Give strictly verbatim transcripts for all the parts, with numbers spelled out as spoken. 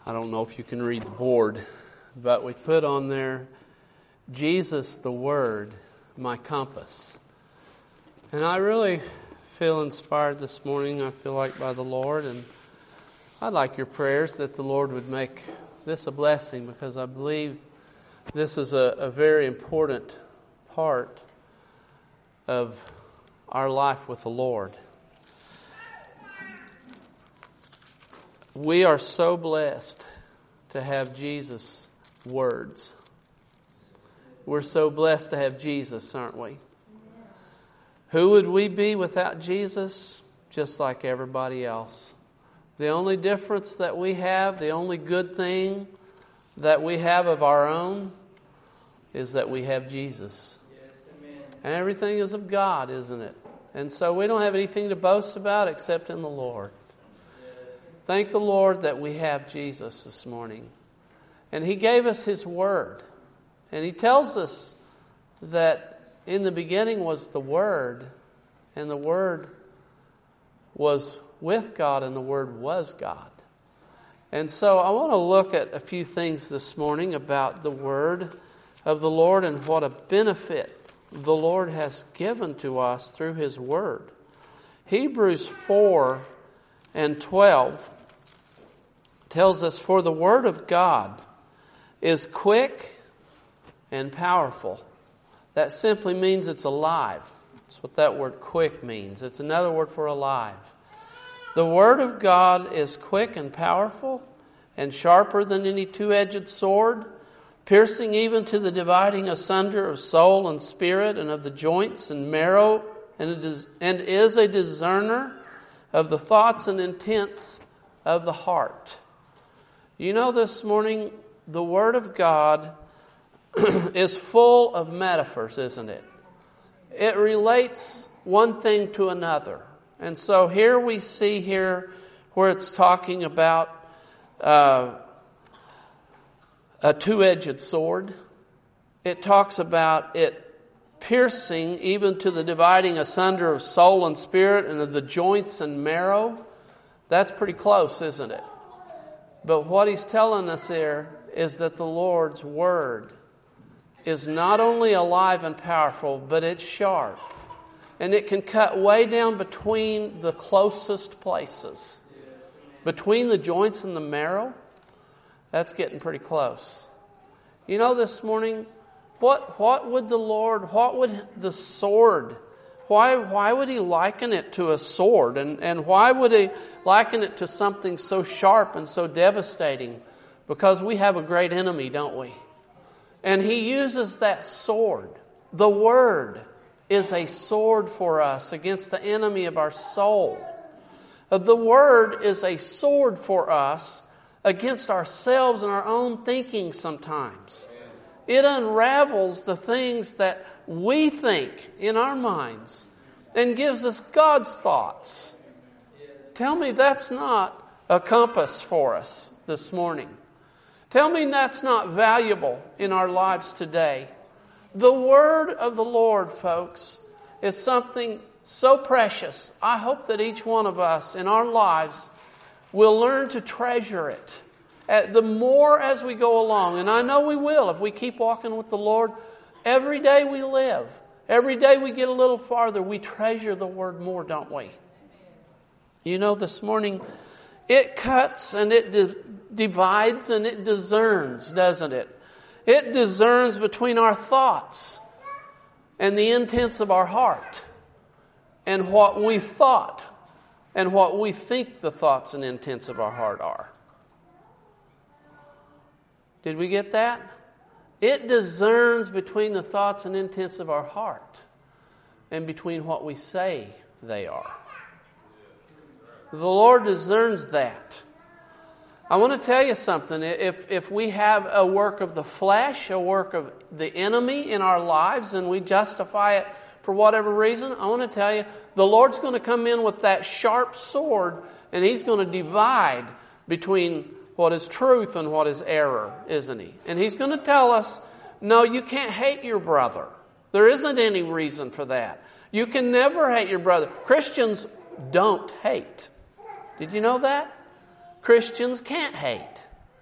I don't know if you can read the board, but we put on there, Jesus the Word, my compass. And I really feel inspired this morning, I feel like, by the Lord. And I'd like your prayers that the Lord would make this a blessing, because I believe this is a, a very important part of our life with the Lord. We are so blessed to have Jesus' words. We're so blessed to have Jesus, aren't we? Yes. Who would we be without Jesus? Just like everybody else. The only difference that we have, the only good thing that we have of our own, is that we have Jesus. Yes, amen. And everything is of God, isn't it? And so we don't have anything to boast about except in the Lord. Thank the Lord that we have Jesus this morning. And He gave us His Word. And He tells us that in the beginning was the Word, and the Word was with God, and the Word was God. And so I want to look at a few things this morning about the Word of the Lord and what a benefit the Lord has given to us through His Word. Hebrews four and twelve tells us, "For the Word of God is quick and powerful." That simply means it's alive. That's what that word quick means. It's another word for alive. The Word of God is quick and powerful and sharper than any two-edged sword, piercing even to the dividing asunder of soul and spirit and of the joints and marrow, and, it is, and is a discerner of the thoughts and intents of the heart. You know, this morning, the Word of God is full of metaphors, isn't it? It relates one thing to another. And so here we see here where it's talking about uh, a two-edged sword. It talks about it piercing even to the dividing asunder of soul and spirit and of the joints and marrow. That's pretty close, isn't it? But what he's telling us here is that the Lord's Word is not only alive and powerful, but it's sharp. And it can cut way down between the closest places. Between the joints and the marrow, that's getting pretty close. You know, this morning, what what would the Lord, what would the sword, why why would He liken it to a sword? And, and why would He liken it to something so sharp and so devastating? Because we have a great enemy, don't we? And He uses that sword. The Word is a sword for us against the enemy of our soul. The Word is a sword for us against ourselves and our own thinking sometimes. It unravels the things that we think in our minds and gives us God's thoughts. Tell me that's not a compass for us this morning. Tell me that's not valuable in our lives today. The Word of the Lord, folks, is something so precious. I hope that each one of us in our lives will learn to treasure it. The more as we go along, and I know we will if we keep walking with the Lord, every day we live, every day we get a little farther, we treasure the Word more, don't we? You know, this morning, it cuts and it di- divides and it discerns, doesn't it? It discerns between our thoughts and the intents of our heart and what we thought and what we think the thoughts and intents of our heart are. Did we get that? It discerns between the thoughts and intents of our heart and between what we say they are. The Lord discerns that. I want to tell you something. If if we have a work of the flesh, a work of the enemy in our lives, and we justify it for whatever reason, I want to tell you, the Lord's going to come in with that sharp sword, and He's going to divide between what is truth and what is error, isn't He? And He's going to tell us, no, you can't hate your brother. There isn't any reason for that. You can never hate your brother. Christians don't hate. Did you know that? Christians can't hate.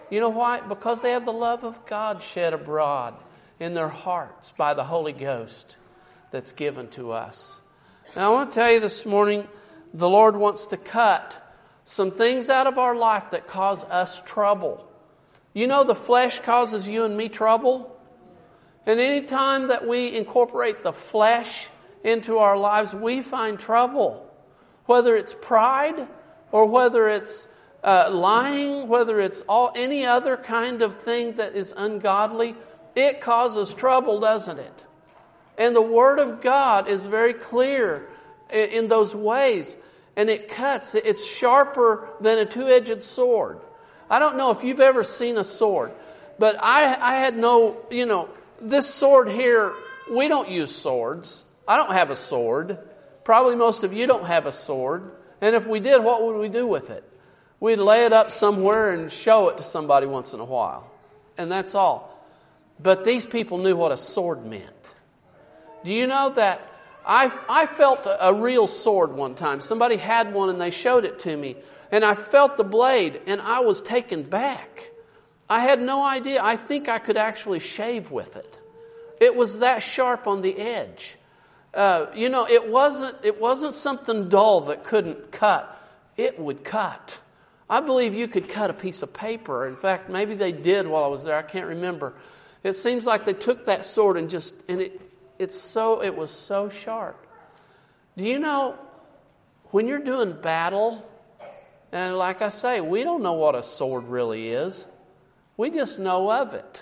You know why? Because they have the love of God shed abroad in their hearts by the Holy Ghost that's given to us. Now I want to tell you this morning, the Lord wants to cut some things out of our life that cause us trouble. You know the flesh causes you and me trouble? And any time that we incorporate the flesh into our lives, we find trouble. Whether it's pride or whether it's uh, lying, whether it's all any other kind of thing that is ungodly, it causes trouble, doesn't it? And the Word of God is very clear in, in those ways. And it cuts. It's sharper than a two-edged sword. I don't know if you've ever seen a sword, but I, I had no, you know, this sword here, we don't use swords. I don't have a sword. Probably most of you don't have a sword. And if we did, what would we do with it? We'd lay it up somewhere and show it to somebody once in a while. And that's all. But these people knew what a sword meant. Do you know that I, I felt a, a real sword one time. Somebody had one and they showed it to me. And I felt the blade and I was taken back. I had no idea. I think I could actually shave with it. It was that sharp on the edge. Uh, you know, it wasn't, it wasn't something dull that couldn't cut. It would cut. I believe you could cut a piece of paper. In fact, maybe they did while I was there. I can't remember. It seems like they took that sword and just, and it, it's so, it was so sharp. Do you know, when you're doing battle, and like I say, we don't know what a sword really is. We just know of it.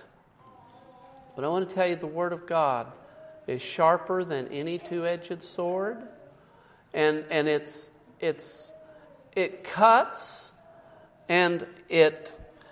But I want to tell you, the Word of God is sharper than any two-edged sword. And and it's it's it cuts and it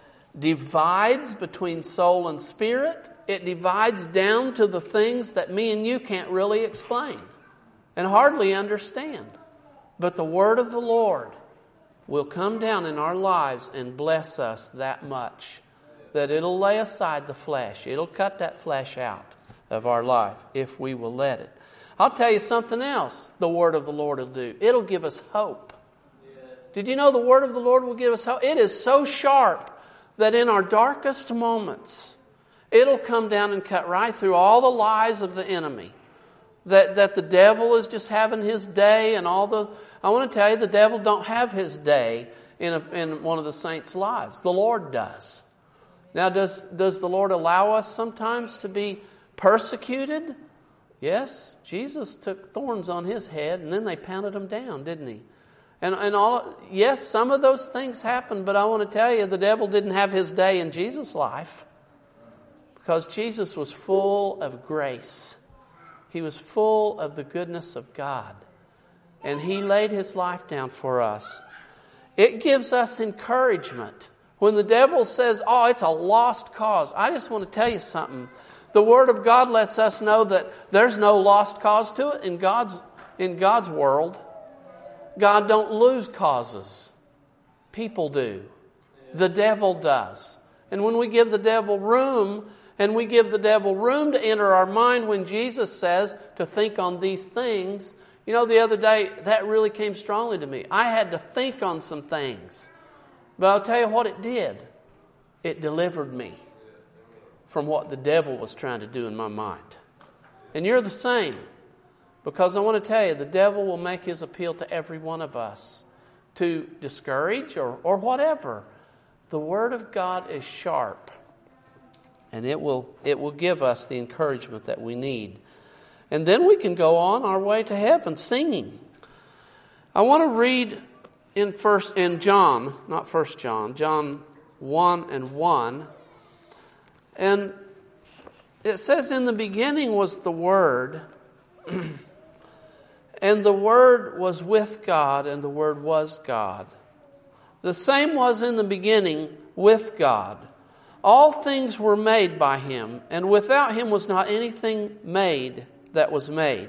divides between soul and spirit. It divides down to the things that me and you can't really explain and hardly understand. But the Word of the Lord will come down in our lives and bless us that much that it'll lay aside the flesh. It'll cut that flesh out of our life if we will let it. I'll tell you something else the Word of the Lord will do. It'll give us hope. Yes. Did you know the Word of the Lord will give us hope? It is so sharp that in our darkest moments, it'll come down and cut right through all the lies of the enemy. That, that the devil is just having his day and all the... I want to tell you, the devil don't have his day in, a, in one of the saints' lives. The Lord does. Now, does, does the Lord allow us sometimes to be persecuted? Yes. Jesus took thorns on his head and then they pounded him down, didn't he? And, and all, yes, some of those things happened, but I want to tell you, the devil didn't have his day in Jesus' life because Jesus was full of grace. He was full of the goodness of God. And He laid His life down for us. It gives us encouragement. When the devil says, oh, it's a lost cause, I just want to tell you something. The Word of God lets us know that there's no lost cause to it in God's, in God's world. God don't lose causes. People do. The devil does. And when we give the devil room, and we give the devil room to enter our mind when Jesus says to think on these things, you know, the other day, that really came strongly to me. I had to think on some things. But I'll tell you what it did. It delivered me from what the devil was trying to do in my mind. And you're the same. Because I want to tell you, the devil will make his appeal to every one of us to discourage or, or whatever. The Word of God is sharp. And it will, it will give us the encouragement that we need. And then we can go on our way to heaven singing. I want to read in first in John, not First John, John one and one. And it says, in the beginning was the Word, and the Word was with God, and the Word was God. The same was in the beginning with God. All things were made by Him, and without Him was not anything made that was made.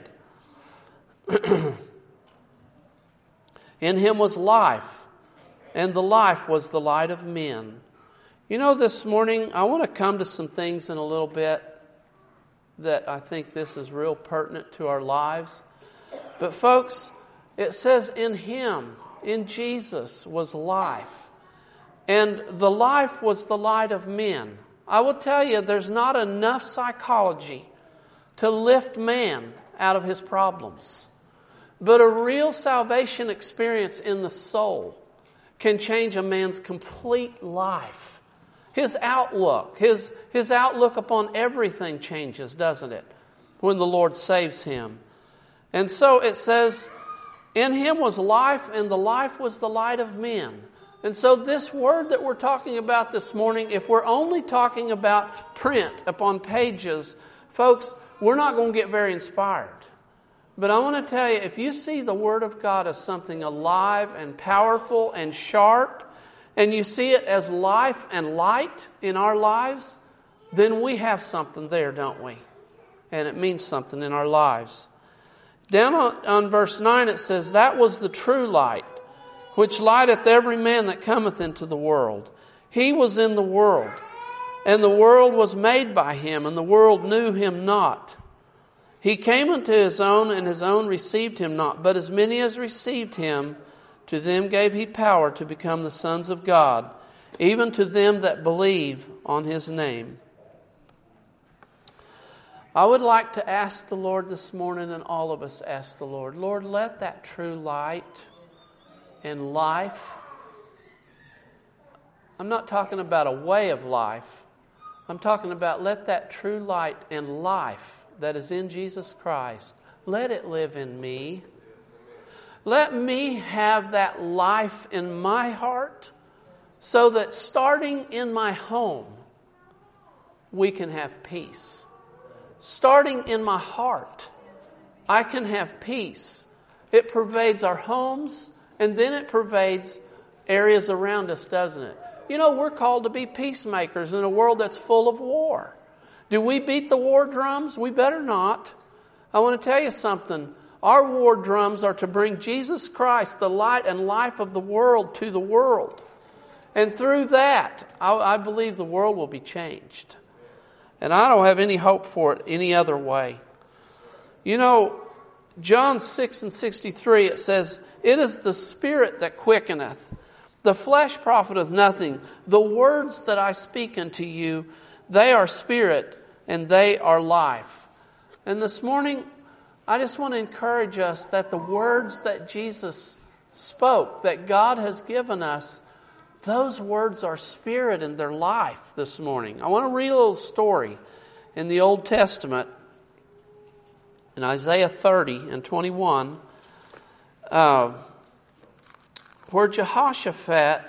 In Him was life, and the life was the light of men. You know, this morning, I want to come to some things in a little bit that I think this is real pertinent to our lives. But folks, it says in Him, in Jesus, was life. And the life was the light of men. I will tell you, there's not enough psychology to lift man out of his problems. But a real salvation experience in the soul can change a man's complete life. His outlook, his, his outlook upon everything changes, doesn't it? When the Lord saves him. And so it says, in him was life, and the life was the light of men. And so this word that we're talking about this morning, if we're only talking about print upon pages, folks, we're not going to get very inspired. But I want to tell you, if you see the Word of God as something alive and powerful and sharp, and you see it as life and light in our lives, then we have something there, don't we? And it means something in our lives. Down on, on verse nine it says, that was the true light, which lighteth every man that cometh into the world. He was in the world, and the world was made by him, and the world knew him not. He came unto his own, and his own received him not. But as many as received him, to them gave he power to become the sons of God, even to them that believe on his name. I would like to ask the Lord this morning, and all of us ask the Lord, Lord, let that true light and life, I'm not talking about a way of life, I'm talking about let that true light and life that is in Jesus Christ, let it live in me. Let me have that life in my heart so that starting in my home, we can have peace. Starting in my heart, I can have peace. It pervades our homes, and then it pervades areas around us, doesn't it? You know, we're called to be peacemakers in a world that's full of war. Do we beat the war drums? We better not. I want to tell you something. Our war drums are to bring Jesus Christ, the light and life of the world, to the world. And through that, I, I believe the world will be changed. And I don't have any hope for it any other way. You know, John six and sixty-three, it says, it is the Spirit that quickeneth. The flesh profiteth nothing. The words that I speak unto you, they are spirit and they are life. And this morning, I just want to encourage us that the words that Jesus spoke, that God has given us, those words are spirit and they're life this morning. I want to read a little story in the Old Testament, in Isaiah thirty and twenty-one, uh, where Jehoshaphat,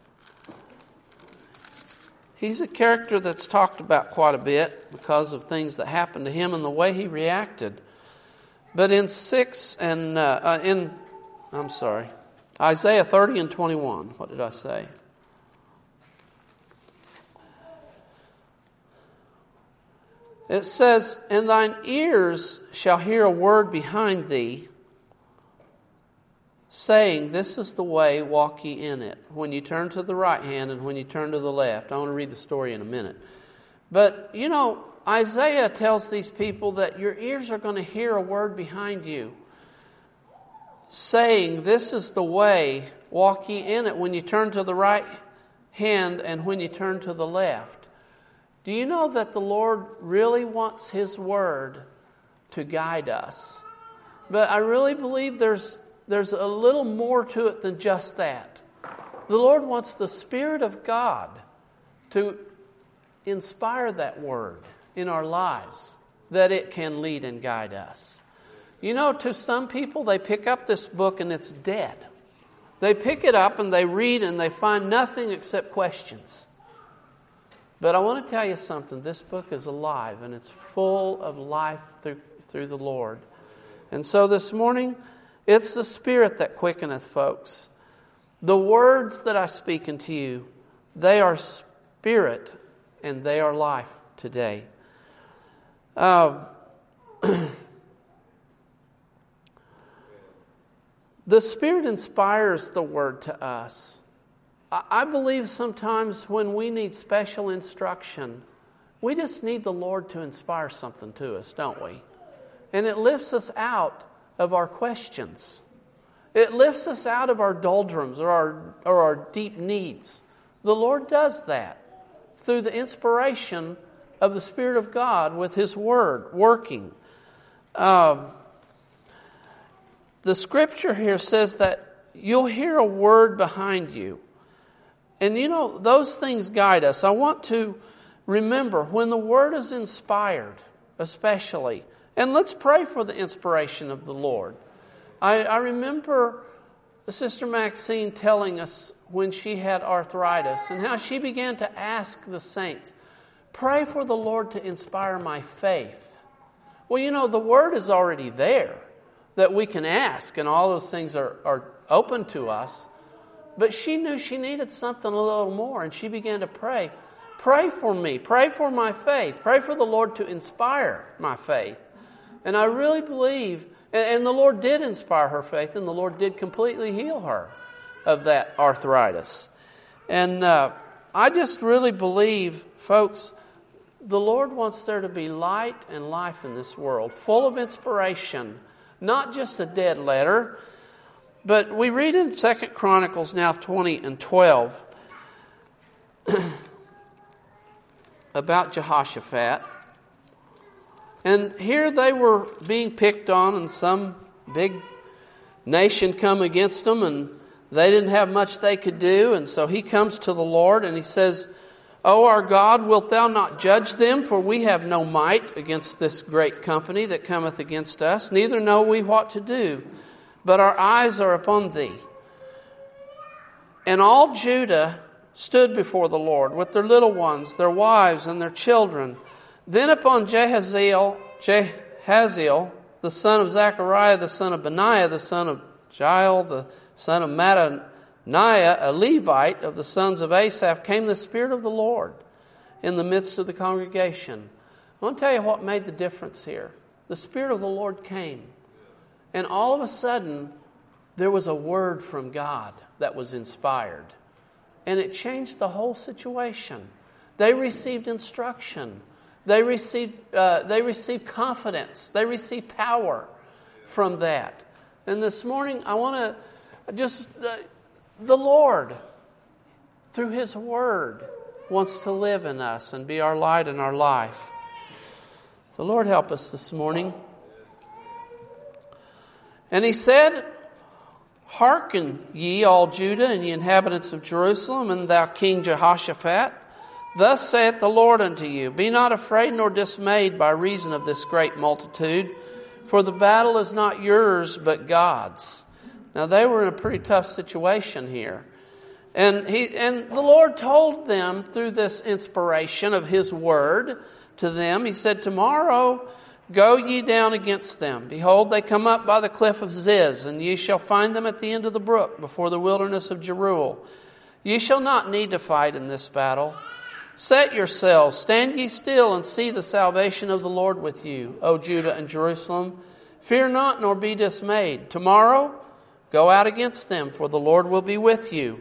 he's a character that's talked about quite a bit because of things that happened to him and the way he reacted. But in six and uh, uh, in, I'm sorry, Isaiah thirty and twenty-one. What did I say? It says, and thine ears shall hear a word behind thee, saying, this is the way, walk ye in it. When you turn to the right hand and when you turn to the left. I want to read the story in a minute. But, you know, Isaiah tells these people that your ears are going to hear a word behind you, saying, this is the way, walk ye in it, when you turn to the right hand and when you turn to the left. Do you know that the Lord really wants His Word to guide us? But I really believe there's there's a little more to it than just that. The Lord wants the Spirit of God to inspire that Word in our lives, that it can lead and guide us. You know, to some people, they pick up this book and it's dead. They pick it up and they read and they find nothing except questions. But I want to tell you something. This book is alive and it's full of life through, through the Lord. And so this morning, it's the Spirit that quickeneth, folks. The words that I speak unto you, they are spirit and they are life today. Uh, the Spirit inspires the Word to us. I believe sometimes when we need special instruction, we just need the Lord to inspire something to us, don't we? And it lifts us out of our questions. It lifts us out of our doldrums or our, or our deep needs The Lord does that through the inspiration of the Spirit of God with His Word working. Um, the Scripture here says that you'll hear a word behind you. And you know, those things guide us. I want to remember when the Word is inspired, especially, and let's pray for the inspiration of the Lord. I, I remember Sister Maxine telling us when she had arthritis and how she began to ask the saints, pray for the Lord to inspire my faith. Well, you know, the Word is already there that we can ask, and all those things are, are open to us. But she knew she needed something a little more, and she began to pray. Pray for me. Pray for my faith. Pray for the Lord to inspire my faith. And I really believe, and the Lord did inspire her faith, and the Lord did completely heal her of that arthritis. And uh, I just really believe, folks, the Lord wants there to be light and life in this world, full of inspiration, not just a dead letter. But we read in Second Chronicles now twenty and twelve about Jehoshaphat. And here they were being picked on, and some big nation come against them, and they didn't have much they could do. And so he comes to the Lord and he says, O our God, wilt thou not judge them? For we have no might against this great company that cometh against us, neither know we what to do, but our eyes are upon thee. And all Judah stood before the Lord with their little ones, their wives, and their children. Then upon Jehaziel, Jehaziel, the son of Zechariah, the son of Benaiah, the son of Jael, the son of Mattaniah, a Levite of the sons of Asaph, came the Spirit of the Lord in the midst of the congregation. I want to tell you what made the difference here. The Spirit of the Lord came. And all of a sudden, there was a word from God that was inspired. And it changed the whole situation. They received instruction. They received, uh, they received confidence. They received power from that. And this morning, I want to just, uh, the Lord, through His Word, wants to live in us and be our light in our life. The Lord help us this morning. And He said, Hearken ye, all Judah, and ye inhabitants of Jerusalem, and thou King Jehoshaphat. Thus saith the Lord unto you, Be not afraid nor dismayed by reason of this great multitude, for the battle is not yours, but God's. Now they were in a pretty tough situation here. And he and the Lord told them through this inspiration of His Word to them, He said, Tomorrow go ye down against them. Behold, they come up by the cliff of Ziz, and ye shall find them at the end of the brook, before the wilderness of Jeruel. Ye shall not need to fight in this battle. Set yourselves, stand ye still, and see the salvation of the Lord with you, O Judah and Jerusalem. Fear not, nor be dismayed. Tomorrow go out against them, for the Lord will be with you.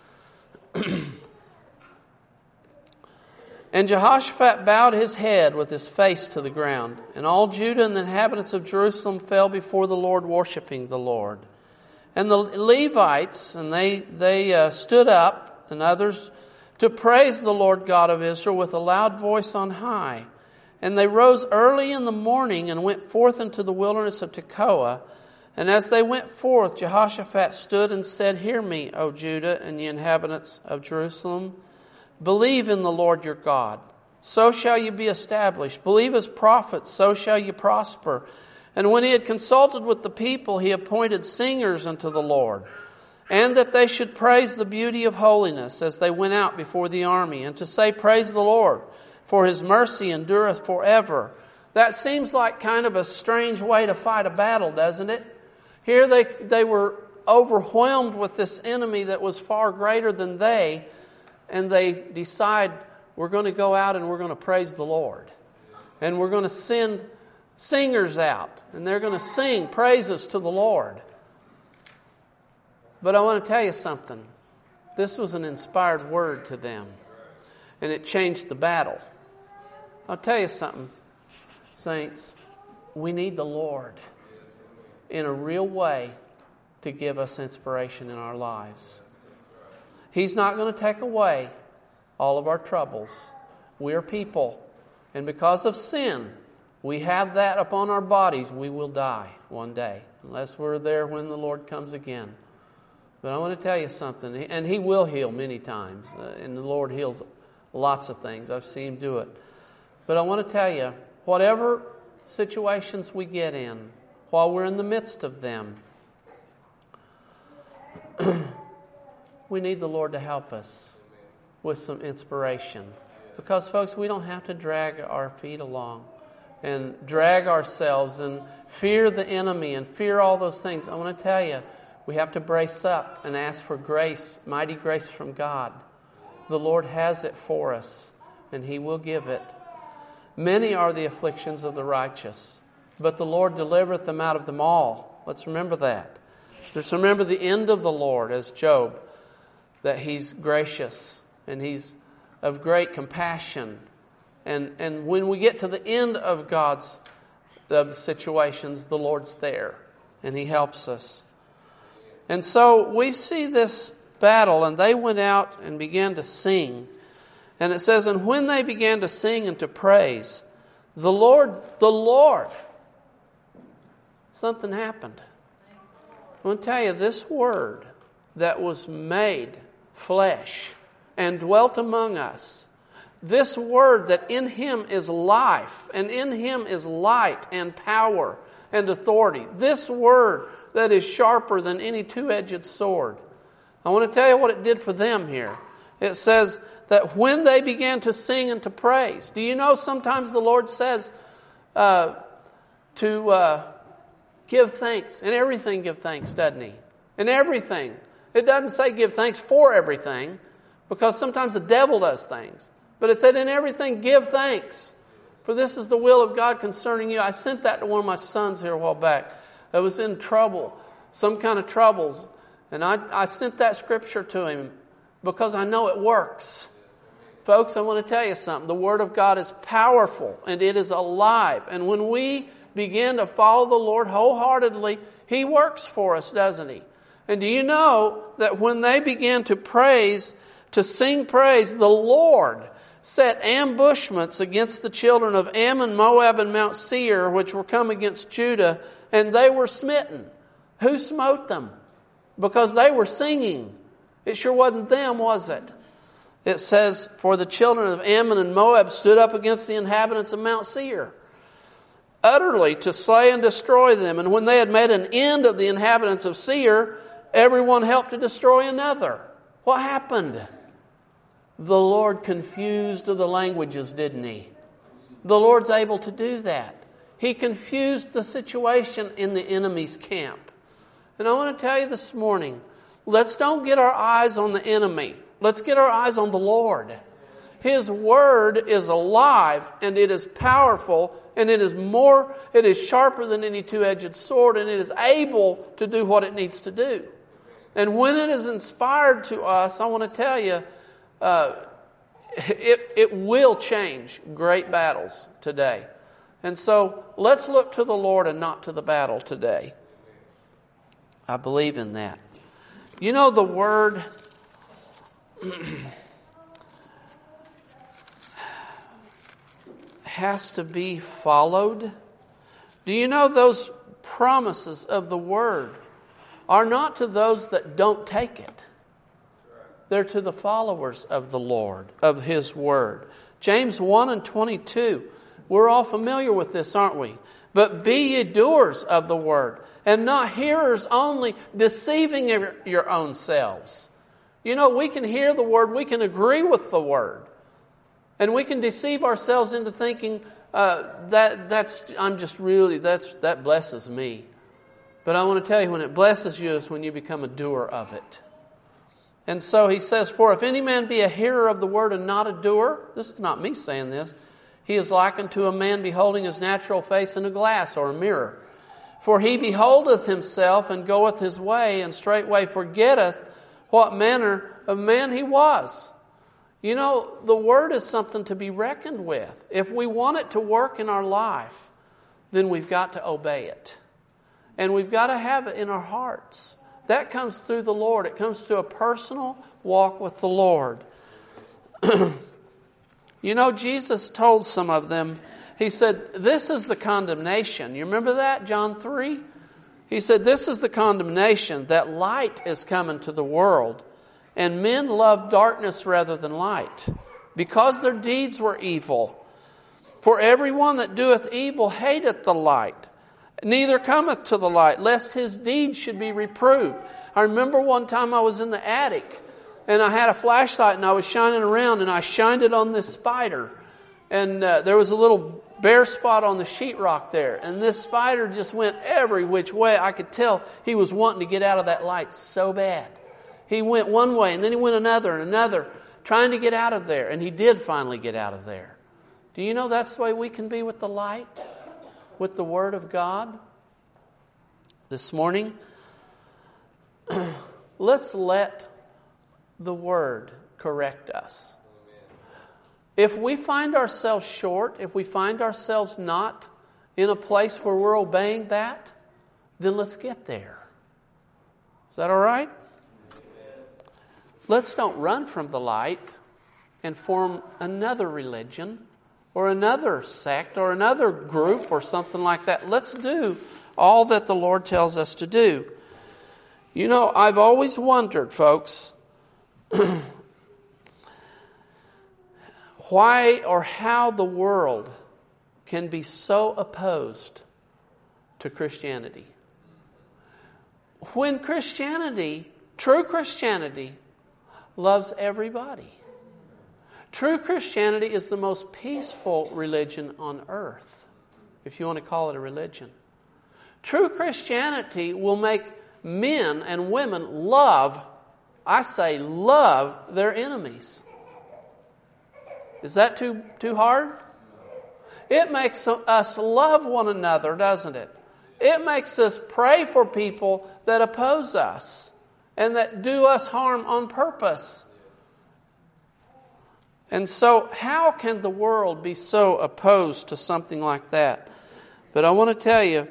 And Jehoshaphat bowed his head with his face to the ground. And all Judah and the inhabitants of Jerusalem fell before the Lord, worshiping the Lord. And the Levites, and they, they uh, stood up, and others, to praise the Lord God of Israel with a loud voice on high. And they rose early in the morning and went forth into the wilderness of Tekoa. And as they went forth, Jehoshaphat stood and said, Hear me, O Judah and ye inhabitants of Jerusalem. Believe in the Lord your God, so shall you be established. Believe His prophets, so shall you prosper. And when he had consulted with the people, he appointed singers unto the Lord, and that they should praise the beauty of holiness as they went out before the army, and to say, Praise the Lord, for His mercy endureth forever. That seems like kind of a strange way to fight a battle, doesn't it? Here they, they were overwhelmed with this enemy that was far greater than they, and they decide, we're going to go out and we're going to praise the Lord. And we're going to send singers out, and they're going to sing praises to the Lord. But I want to tell you something. This was an inspired word to them, and it changed the battle. I'll tell you something, saints. We need the Lord in a real way to give us inspiration in our lives. He's not going to take away all of our troubles. We are people. And because of sin, we have that upon our bodies. We will die one day, unless we're there when the Lord comes again. But I want to tell you something, and He will heal many times, uh, and the Lord heals lots of things. I've seen Him do it. But I want to tell you, whatever situations we get in, while we're in the midst of them, we need the Lord to help us with some inspiration. Because, folks, we don't have to drag our feet along and drag ourselves and fear the enemy and fear all those things. I want to tell you, we have to brace up and ask for grace, mighty grace from God. The Lord has it for us, and He will give it. Many are the afflictions of the righteous, but the Lord delivereth them out of them all. Let's remember that. Let's remember the end of the Lord, as Job, that He's gracious and He's of great compassion. And and when we get to the end of God's of the situations, the Lord's there and He helps us. And so we see this battle, and they went out and began to sing. And it says, and when they began to sing and to praise, the Lord, the Lord, something happened. I want to tell you, this Word that was made flesh and dwelt among us, this Word that in Him is life, and in Him is light and power and authority, this Word that is sharper than any two-edged sword. I want to tell you what it did for them here. It says that when they began to sing and to praise, do you know sometimes the Lord says uh, to uh, give thanks? In everything give thanks, doesn't He? In everything. It doesn't say give thanks for everything, because sometimes the devil does things. But it said in everything give thanks, for this is the will of God concerning you. I sent that to one of my sons here a while back that was in trouble, some kind of troubles. And I, I sent that scripture to him because I know it works. Folks, I want to tell you something. The Word of God is powerful and it is alive. And when we begin to follow the Lord wholeheartedly, He works for us, doesn't He? And do you know that when they began to praise, to sing praise, the Lord set ambushments against the children of Ammon, Moab, and Mount Seir, which were come against Judah, and they were smitten. Who smote them? Because they were singing. It sure wasn't them, was it? It says, for the children of Ammon and Moab stood up against the inhabitants of Mount Seir, utterly to slay and destroy them. And when they had made an end of the inhabitants of Seir, everyone helped to destroy another. What happened? The Lord confused the languages, didn't He? The Lord's able to do that. He confused the situation in the enemy's camp. And I want to tell you this morning, let's don't get our eyes on the enemy. Let's get our eyes on the Lord. His Word is alive and it is powerful and it is more, it is sharper than any two-edged sword, and it is able to do what it needs to do. And when it is inspired to us, I want to tell you, uh, it, it will change great battles today. And so let's look to the Lord and not to the battle today. I believe in that. You know, the Word has to be followed. Do you know those promises of the Word are not to those that don't take it? They're to the followers of the Lord, of His Word. James one and twenty-two. We're all familiar with this, aren't we? But be ye doers of the Word, and not hearers only, deceiving your own selves. You know, we can hear the Word, we can agree with the Word, and we can deceive ourselves into thinking uh, that that's I'm just really that's that blesses me. But I want to tell you, when it blesses you is when you become a doer of it. And so he says, for if any man be a hearer of the Word and not a doer, this is not me saying this, he is likened to a man beholding his natural face in a glass or a mirror. For he beholdeth himself and goeth his way, and straightway forgetteth what manner of man he was. You know, the Word is something to be reckoned with. If we want it to work in our life, then we've got to obey it. And we've got to have it in our hearts. That comes through the Lord. It comes through a personal walk with the Lord. You know, Jesus told some of them, He said, this is the condemnation. You remember that, John three? He said, this is the condemnation, that light is coming to the world, and men love darkness rather than light, because their deeds were evil. For everyone that doeth evil hateth the light, neither cometh to the light, lest his deeds should be reproved. I remember one time I was in the attic, and I had a flashlight, and I was shining around, and I shined it on this spider. And uh, there was a little bare spot on the sheetrock there. And this spider just went every which way. I could tell he was wanting to get out of that light so bad. He went one way, and then he went another and another, trying to get out of there. And he did finally get out of there. Do you know that's the way we can be with the light? With the Word of God? This morning, let's let the Word correct us. If we find ourselves short, if we find ourselves not in a place where we're obeying that, then let's get there. Is that all right? Let's don't run from the light and form another religion or another sect or another group or something like that. Let's do all that the Lord tells us to do. You know, I've always wondered, folks, why or how the world can be so opposed to Christianity. When Christianity, true Christianity, loves everybody. True Christianity is the most peaceful religion on earth, if you want to call it a religion. True Christianity will make men and women love, I say love, their enemies. Is that too too hard? It makes us love one another, doesn't it? It makes us pray for people that oppose us and that do us harm on purpose. And so, how can the world be so opposed to something like that? But I want to tell you,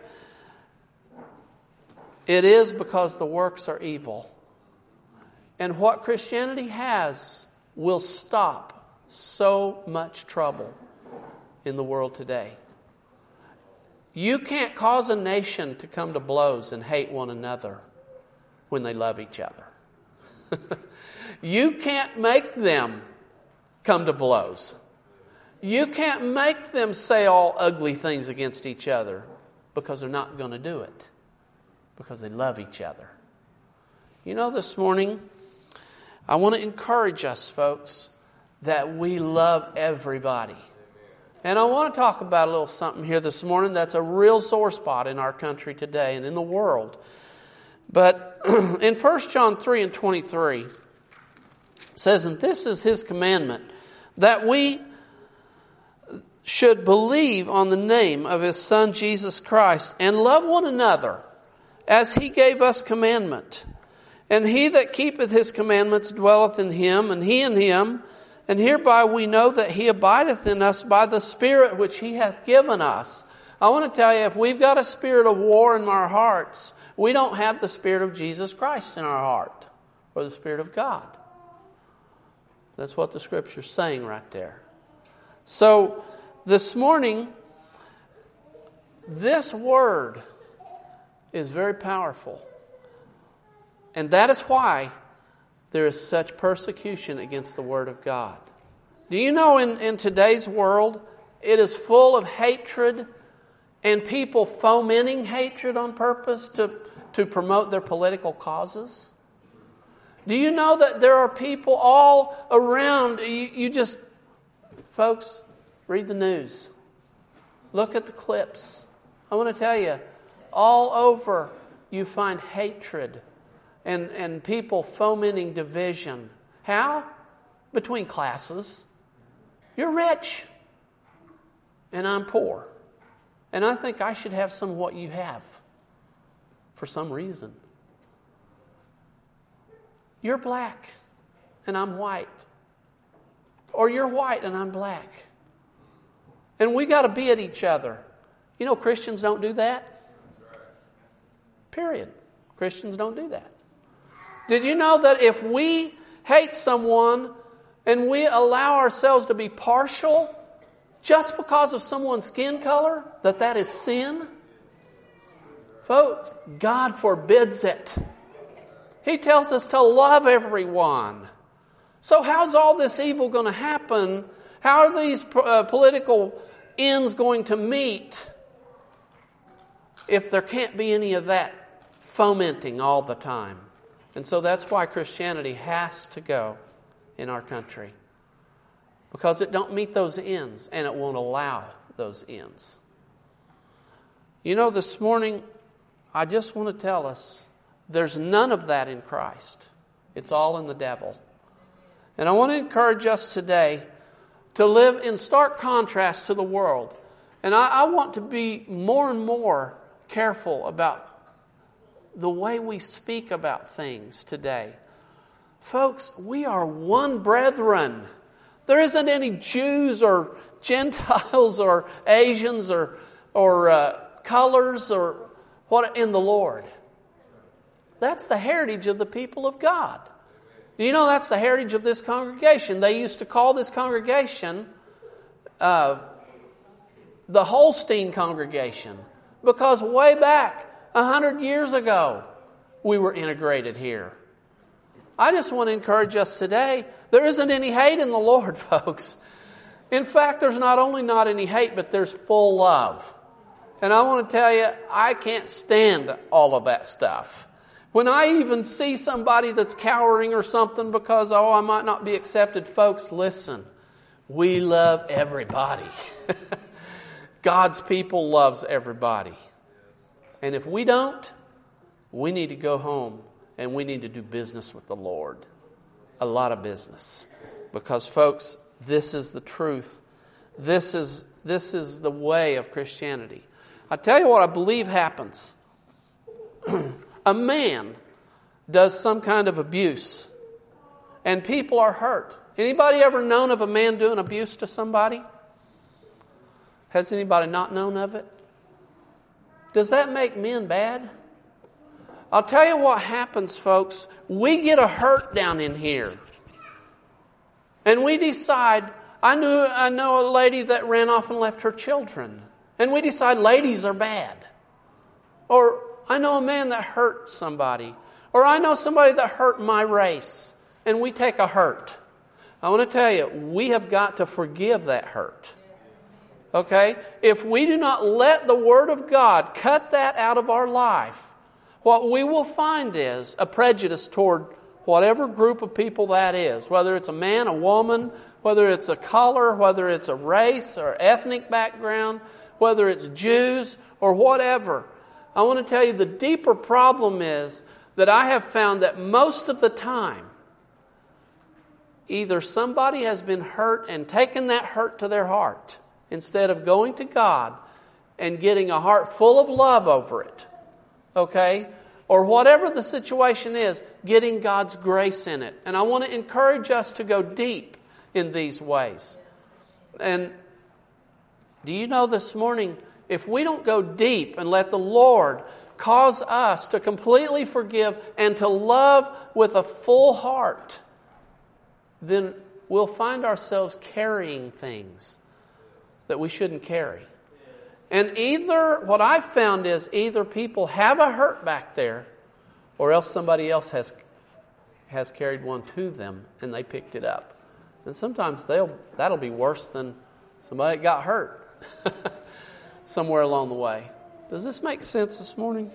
it is because the works are evil. And what Christianity has will stop so much trouble in the world today. You can't cause a nation to come to blows and hate one another when they love each other. You can't make them come to blows. You can't make them say all ugly things against each other because they're not going to do it. Because they love each other. You know, this morning, I want to encourage us, folks, that we love everybody. And I want to talk about a little something here this morning that's a real sore spot in our country today and in the world. But in First John three and twenty-three, it says, and this is His commandment, that we should believe on the name of His Son Jesus Christ and love one another as He gave us commandment. And he that keepeth His commandments dwelleth in Him, and He in him. And hereby we know that He abideth in us by the Spirit which He hath given us. I want to tell you, if we've got a spirit of war in our hearts, we don't have the Spirit of Jesus Christ in our heart, or the Spirit of God. That's what the Scripture's saying right there. So, this morning, this word is very powerful. And that is why there is such persecution against the Word of God. Do you know in, in today's world, it is full of hatred and people fomenting hatred on purpose to, to promote their political causes? Do you know that there are people all around, you, you just, folks, read the news. Look at the clips. I want to tell you, all over you find hatred and, and people fomenting division. How? Between classes. You're rich and I'm poor. And I think I should have some of what you have for some reason. You're black and I'm white. Or you're white and I'm black. And we got to be at each other. You know, Christians don't do that. Period. Christians don't do that. Did you know that if we hate someone and we allow ourselves to be partial just because of someone's skin color, that that is sin? Folks, God forbids it. He tells us to love everyone. So how's all this evil going to happen? How are these uh, political ends going to meet if there can't be any of that fomenting all the time? And so that's why Christianity has to go in our country. Because it don't meet those ends, and it won't allow those ends. You know, this morning, I just want to tell us, there's none of that in Christ. It's all in the devil. And I want to encourage us today to live in stark contrast to the world. And I, I want to be more and more careful about the way we speak about things today. Folks, we are one brethren. There isn't any Jews or Gentiles or Asians or, or uh, colors or what in the Lord. That's the heritage of the people of God. You know, that's the heritage of this congregation. They used to call this congregation uh, the Holstein congregation, because way back a hundred years ago we were integrated here. I just want to encourage us today, there isn't any hate in the Lord, folks. In fact, there's not only not any hate, but there's full love. And I want to tell you, I can't stand all of that stuff. When I even see somebody that's cowering or something because, oh, I might not be accepted, folks, listen. We love everybody. God's people loves everybody. And if we don't, we need to go home and we need to do business with the Lord. A lot of business. Because, folks, this is the truth. This is, this is the way of Christianity. I tell you what I believe happens. A man does some kind of abuse and people are hurt. Anybody ever known of a man doing abuse to somebody? Has anybody not known of it? Does that make men bad? I'll tell you what happens, folks. We get a hurt down in here. And we decide, I knew I know a lady that ran off and left her children. And we decide ladies are bad. Or I know a man that hurt somebody. Or I know somebody that hurt my race. And we take a hurt. I want to tell you, we have got to forgive that hurt. Okay? If we do not let the Word of God cut that out of our life, what we will find is a prejudice toward whatever group of people that is. Whether it's a man, a woman, whether it's a color, whether it's a race or ethnic background, whether it's Jews or whatever. I want to tell you the deeper problem is that I have found that most of the time, either somebody has been hurt and taken that hurt to their heart instead of going to God and getting a heart full of love over it. Okay? Or whatever the situation is, getting God's grace in it. And I want to encourage us to go deep in these ways. And do you know this morning, if we don't go deep and let the Lord cause us to completely forgive and to love with a full heart, then we'll find ourselves carrying things that we shouldn't carry. And either, what I've found is either people have a hurt back there or else somebody else has has carried one to them and they picked it up. And sometimes they'll that'll be worse than somebody that got hurt somewhere along the way. Does this make sense this morning?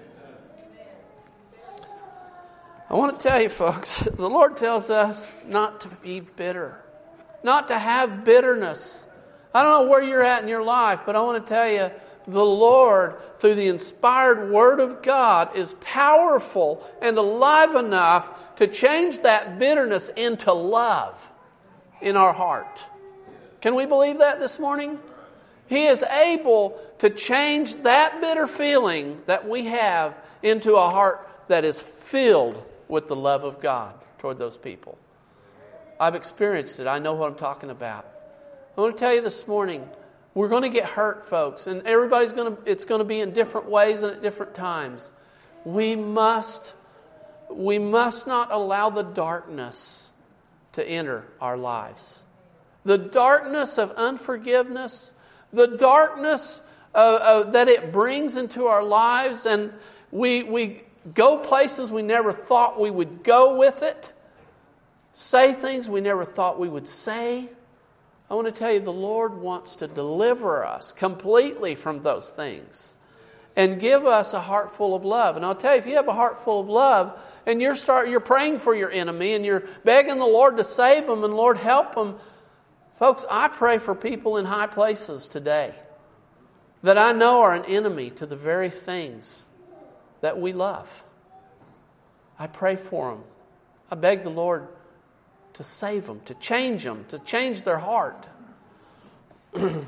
I want to tell you, folks, the Lord tells us not to be bitter, not to have bitterness. I don't know where you're at in your life, but I want to tell you, the Lord, through the inspired Word of God, is powerful and alive enough to change that bitterness into love in our heart. Can we believe that this morning? He is able to change that bitter feeling that we have into a heart that is filled with the love of God toward those people. I've experienced it. I know what I'm talking about. I want to tell you this morning, we're going to get hurt, folks, and everybody's going to, it's going to be in different ways and at different times. We must we must not allow the darkness to enter our lives. The darkness of unforgiveness, the darkness of, of, that it brings into our lives, and we we go places we never thought we would go with it, say things we never thought we would say. I want to tell you, the Lord wants to deliver us completely from those things and give us a heart full of love. And I'll tell you, if you have a heart full of love and you're start you're praying for your enemy and you're begging the Lord to save them and Lord help them, folks, I pray for people in high places today that I know are an enemy to the very things that we love. I pray for them. I beg the Lord to save them, to change them, to change their heart. The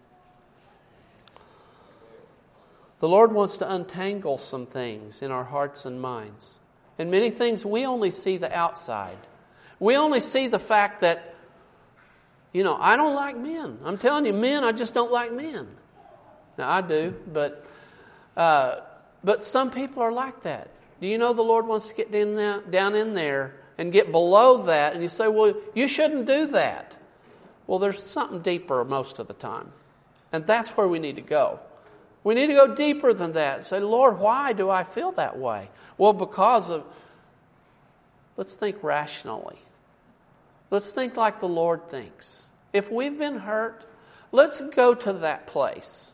Lord wants to untangle some things in our hearts and minds. And many things we only see the outside. We only see the fact that, you know, I don't like men. I'm telling you, men, I just don't like men. Now, I do, but uh, but some people are like that. Do you know the Lord wants to get in there, down in there and get below that? And you say, well, you shouldn't do that. Well, there's something deeper most of the time. And that's where we need to go. We need to go deeper than that and say, Lord, why do I feel that way? Well, because of, let's think rationally. Let's think like the Lord thinks. If we've been hurt, let's go to that place.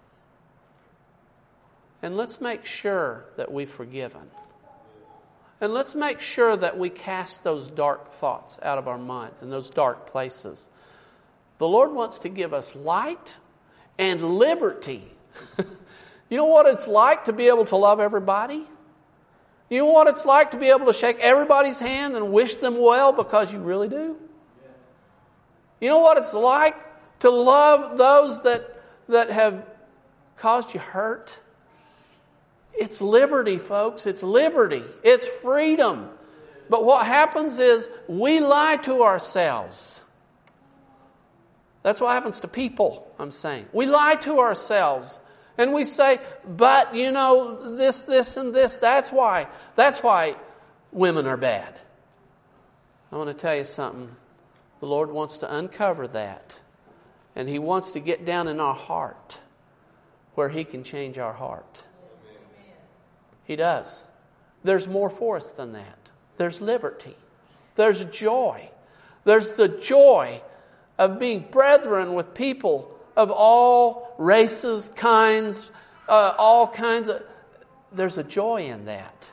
And let's make sure that we've forgiven. And let's make sure that we cast those dark thoughts out of our mind and those dark places. The Lord wants to give us light and liberty. You know what it's like to be able to love everybody? You know what it's like to be able to shake everybody's hand and wish them well because you really do? You know what it's like to love those that, that have caused you hurt? It's liberty, folks. It's liberty. It's freedom. But what happens is we lie to ourselves. That's what happens to people, I'm saying. We lie to ourselves. And we say, but, you know, this, this, and this. That's why. That's why women are bad. I want to tell you something. The Lord wants to uncover that. And He wants to get down in our heart where He can change our heart. He does. There's more for us than that. There's liberty. There's joy. There's the joy of being brethren with people of all races, kinds, uh, all kinds of... There's a joy in that.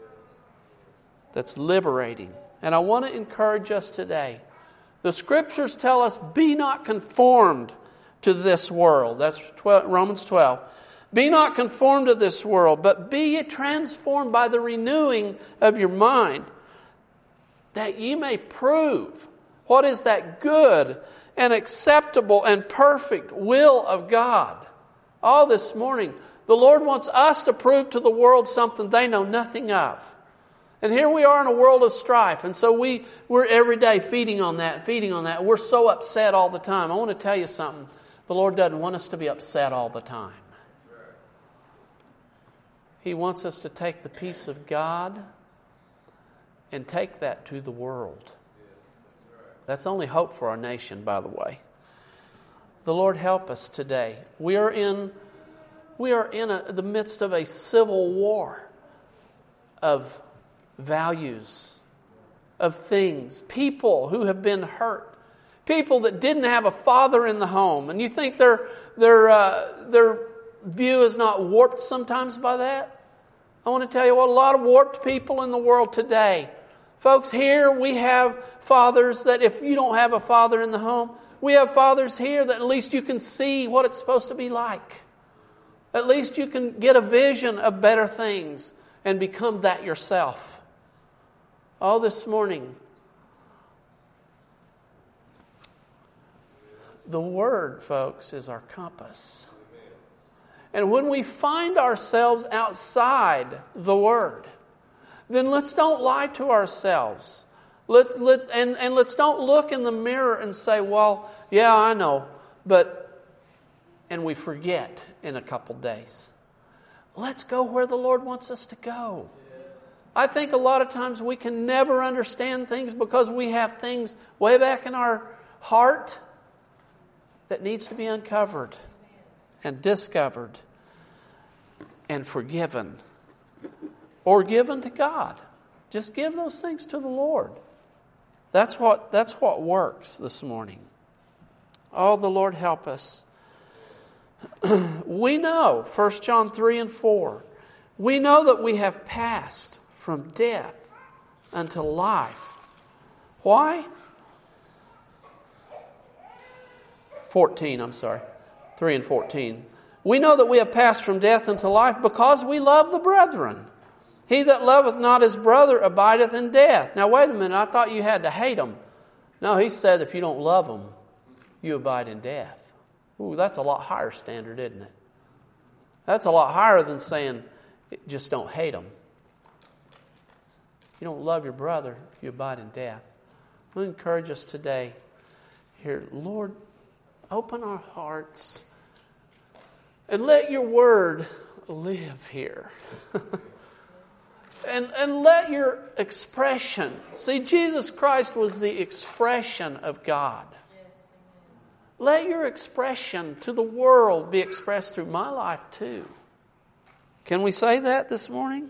That's liberating. And I want to encourage us today. The Scriptures tell us, be not conformed to this world. That's Romans twelve. Be not conformed to this world, but be ye transformed by the renewing of your mind, that ye may prove what is that good and acceptable and perfect will of God. All this morning, the Lord wants us to prove to the world something they know nothing of. And here we are in a world of strife, and so we, we're every day feeding on that, feeding on that. We're so upset all the time. I want to tell you something. The Lord doesn't want us to be upset all the time. He wants us to take the peace of God and take that to the world. That's the only hope for our nation, by the way. The Lord help us today. We are in, we are in a, the midst of a civil war of values, of things, people who have been hurt, people that didn't have a father in the home, and you think their their uh, their view is not warped sometimes by that? I want to tell you what, a lot of warped people in the world today. Folks, here we have fathers that if you don't have a father in the home, we have fathers here that at least you can see what it's supposed to be like. At least you can get a vision of better things and become that yourself. All this morning, the Word, folks, is our compass. And when we find ourselves outside the Word, then let's don't lie to ourselves. Let, let, and, and let's don't look in the mirror and say, well, yeah, I know, but, and we forget in a couple days. Let's go where the Lord wants us to go. I think a lot of times we can never understand things because we have things way back in our heart that needs to be uncovered and discovered and forgiven or given to God. Just give those things to the Lord. That's what, that's what works this morning. Oh, the Lord help us. We know, First John three and four, we know that we have passed from death unto life. Why? fourteen, I'm sorry. three and fourteen. We know that we have passed from death unto life because we love the brethren. He that loveth not his brother abideth in death. Now wait a minute, I thought you had to hate them. No, he said if you don't love them, you abide in death. Ooh, that's a lot higher standard, isn't it? That's a lot higher than saying just don't hate them. You don't love your brother, you abide in death. I encourage us today here, Lord, open our hearts and let your word live here. and, and let your expression, see, Jesus Christ was the expression of God. Let your expression to the world be expressed through my life too. Can we say that this morning?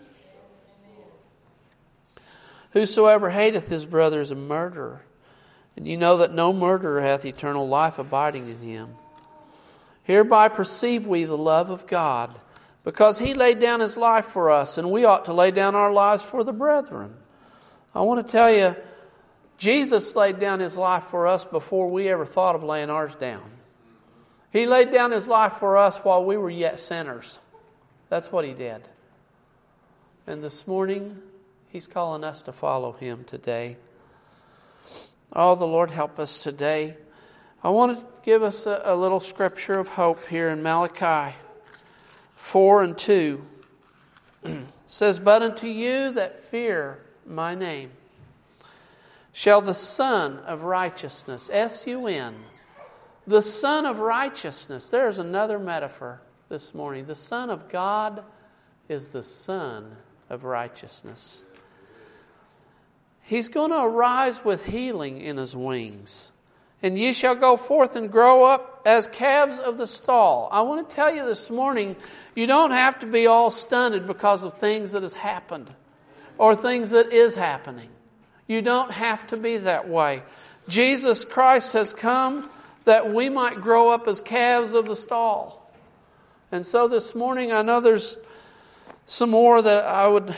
Whosoever hateth his brother is a murderer, and you know that no murderer hath eternal life abiding in him. Hereby perceive we the love of God, because he laid down his life for us, and we ought to lay down our lives for the brethren. I want to tell you, Jesus laid down his life for us before we ever thought of laying ours down. He laid down his life for us while we were yet sinners. That's what he did. And this morning, he's calling us to follow him today. Oh, the Lord help us today. I want to give us a, a little scripture of hope here in Malachi four and two. It says, but unto you that fear my name shall the Son of Righteousness, S U N, the Son of Righteousness. There's another metaphor this morning. The Son of God is the Son of Righteousness. He's going to arise with healing in his wings. And ye shall go forth and grow up as calves of the stall. I want to tell you this morning, you don't have to be all stunted because of things that has happened or things that is happening. You don't have to be that way. Jesus Christ has come that we might grow up as calves of the stall. And so this morning, I know there's some more that I would...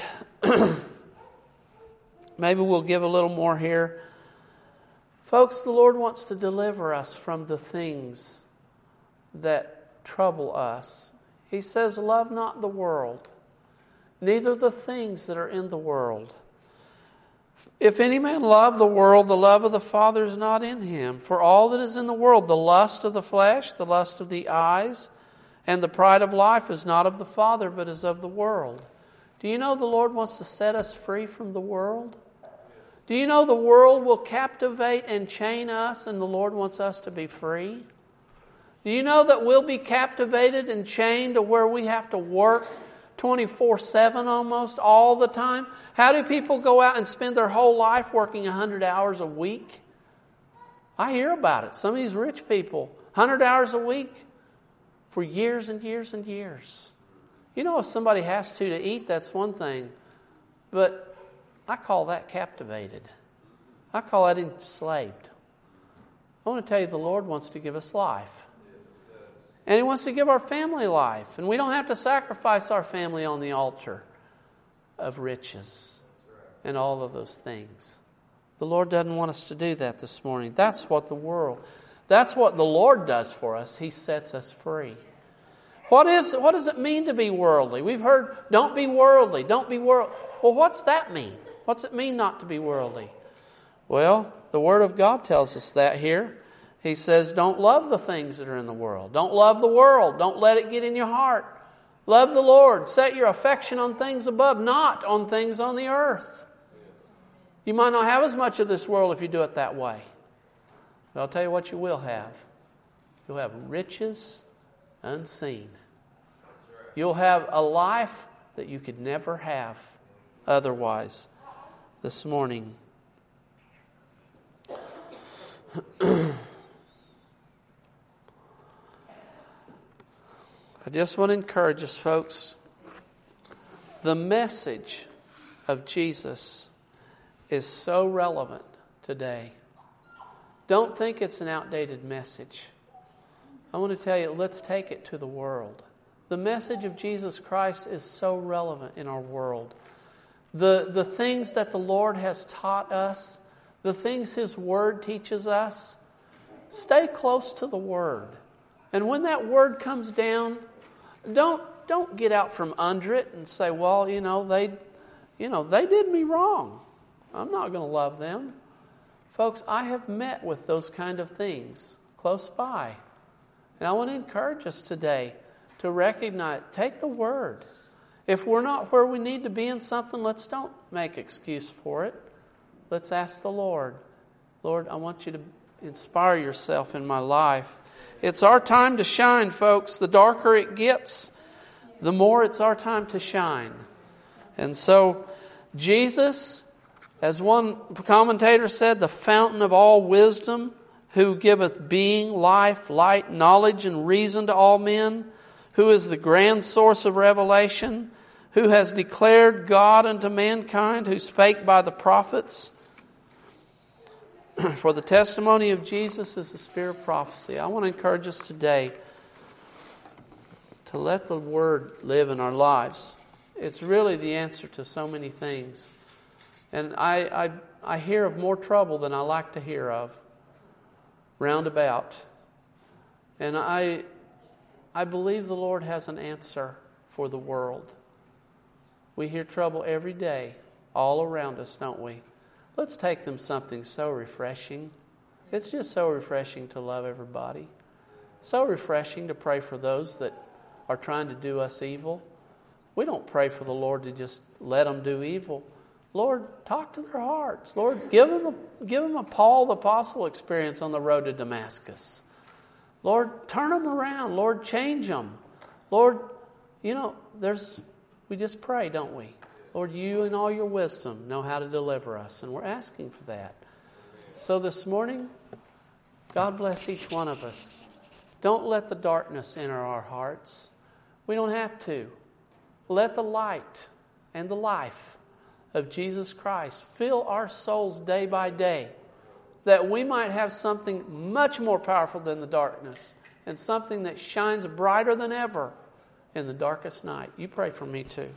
Maybe we'll give a little more here. Folks, the Lord wants to deliver us from the things that trouble us. He says, love not the world, neither the things that are in the world. If any man love the world, the love of the Father is not in him. For all that is in the world, the lust of the flesh, the lust of the eyes, and the pride of life is not of the Father, but is of the world. Do you know the Lord wants to set us free from the world? Do you know the world will captivate and chain us, and the Lord wants us to be free? Do you know that we'll be captivated and chained to where we have to work twenty-four seven almost all the time? How do people go out and spend their whole life working one hundred hours a week? I hear about it. Some of these rich people, one hundred hours a week for years and years and years. You know, if somebody has to to eat, that's one thing. But I call that captivated. I call that enslaved. I want to tell you, the Lord wants to give us life. And He wants to give our family life. And we don't have to sacrifice our family on the altar of riches and all of those things. The Lord doesn't want us to do that this morning. That's what the world, that's what the Lord does for us. He sets us free. What is? What does it mean to be worldly? We've heard, don't be worldly, don't be worldly. Well, what's that mean? What's it mean not to be worldly? Well, the Word of God tells us that here. He says, don't love the things that are in the world. Don't love the world. Don't let it get in your heart. Love the Lord. Set your affection on things above, not on things on the earth. You might not have as much of this world if you do it that way. But I'll tell you what you will have. You'll have riches unseen. You'll have a life that you could never have otherwise this morning. I just want to encourage us, folks. The message of Jesus is so relevant today. Don't think it's an outdated message. I want to tell you, let's take it to the world. The message of Jesus Christ is so relevant in our world. The, the things that the Lord has taught us, the things His Word teaches us, stay close to the Word. And when that Word comes down, don't don't get out from under it and say, well, you know, they, you know, they did me wrong. I'm not going to love them. Folks, I have met with those kind of things close by. And I want to encourage us today to recognize, take the Word. If we're not where we need to be in something, let's don't make excuse for it. Let's ask the Lord, Lord, I want you to inspire yourself in my life. It's our time to shine, folks. The darker it gets, the more it's our time to shine. And so, Jesus, as one commentator said, the fountain of all wisdom, who giveth being, life, light, knowledge, and reason to all men, who is the grand source of revelation, who has declared God unto mankind, who spake by the prophets. For the testimony of Jesus is the spirit of prophecy. I want to encourage us today to let the Word live in our lives. It's really the answer to so many things. And I, I, I hear of more trouble than I like to hear of, roundabout. And I, I believe the Lord has an answer for the world. We hear trouble every day, all around us, don't we? Let's take them something so refreshing. It's just so refreshing to love everybody. So refreshing to pray for those that are trying to do us evil. We don't pray for the Lord to just let them do evil. Lord, talk to their hearts. Lord, give them a, give them a Paul the Apostle experience on the road to Damascus. Lord, turn them around. Lord, change them. Lord, you know, there's we just pray, don't we? Lord, you in all your wisdom know how to deliver us, and we're asking for that. So this morning, God bless each one of us. Don't let the darkness enter our hearts. We don't have to. Let the light and the life of Jesus Christ fill our souls day by day, that we might have something much more powerful than the darkness, and something that shines brighter than ever in the darkest night. You pray for me too.